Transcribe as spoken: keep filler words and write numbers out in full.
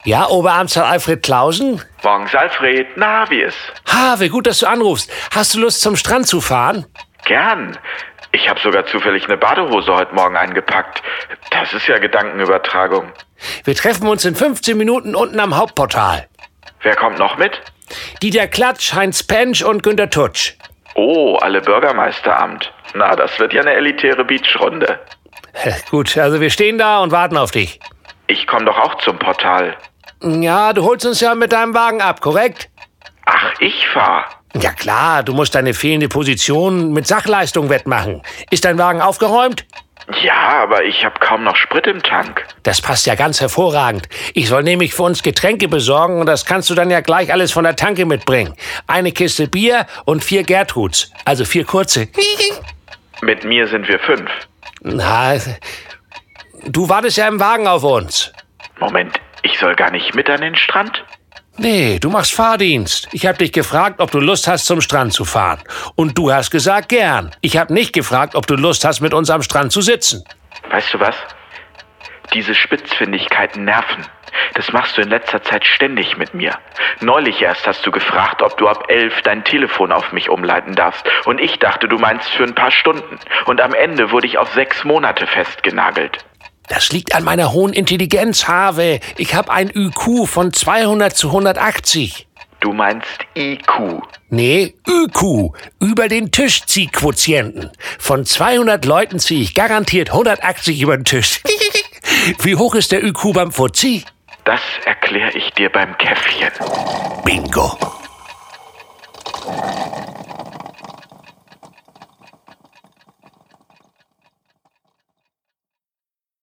Ja, Oberamtsrat Alfred Klausen? Morgens, Alfred. Na, wie ist? Have, gut, dass du anrufst. Hast du Lust, zum Strand zu fahren? Gern. Ich habe sogar zufällig eine Badehose heute Morgen eingepackt. Das ist ja Gedankenübertragung. Wir treffen uns in fünfzehn Minuten unten am Hauptportal. Wer kommt noch mit? Dieter Klatsch, Heinz Pensch und Günter Tutsch. Oh, alle Bürgermeisteramt. Na, das wird ja eine elitäre Beachrunde. Gut, also wir stehen da und warten auf dich. Ich komme doch auch zum Portal. Ja, du holst uns ja mit deinem Wagen ab, korrekt? Ach, ich fahr. Ja klar, du musst deine fehlende Position mit Sachleistung wettmachen. Ist dein Wagen aufgeräumt? Ja, aber ich habe kaum noch Sprit im Tank. Das passt ja ganz hervorragend. Ich soll nämlich für uns Getränke besorgen und das kannst du dann ja gleich alles von der Tanke mitbringen. Eine Kiste Bier und vier Gertruds, also vier kurze. Mit mir sind wir fünf. Na, du wartest ja im Wagen auf uns. Moment, ich soll gar nicht mit an den Strand? Nee, du machst Fahrdienst. Ich hab dich gefragt, ob du Lust hast, zum Strand zu fahren. Und du hast gesagt, gern. Ich hab nicht gefragt, ob du Lust hast, mit uns am Strand zu sitzen. Weißt du was? Diese Spitzfindigkeiten nerven. Das machst du in letzter Zeit ständig mit mir. Neulich erst hast du gefragt, ob du ab elf dein Telefon auf mich umleiten darfst. Und ich dachte, du meinst für ein paar Stunden. Und am Ende wurde ich auf sechs Monate festgenagelt. Das liegt an meiner hohen Intelligenz, Have. Ich habe ein Ü Q von zweihundert zu hundertachtzig. Du meinst I Q? Nee, Ü Q. Über den Tischziehquotienten. Von zweihundert Leuten ziehe ich garantiert hundertachtzig über den Tisch. Wie hoch ist der Ü Q beim Fuzzi? Das erkläre ich dir beim Käffchen. Bingo.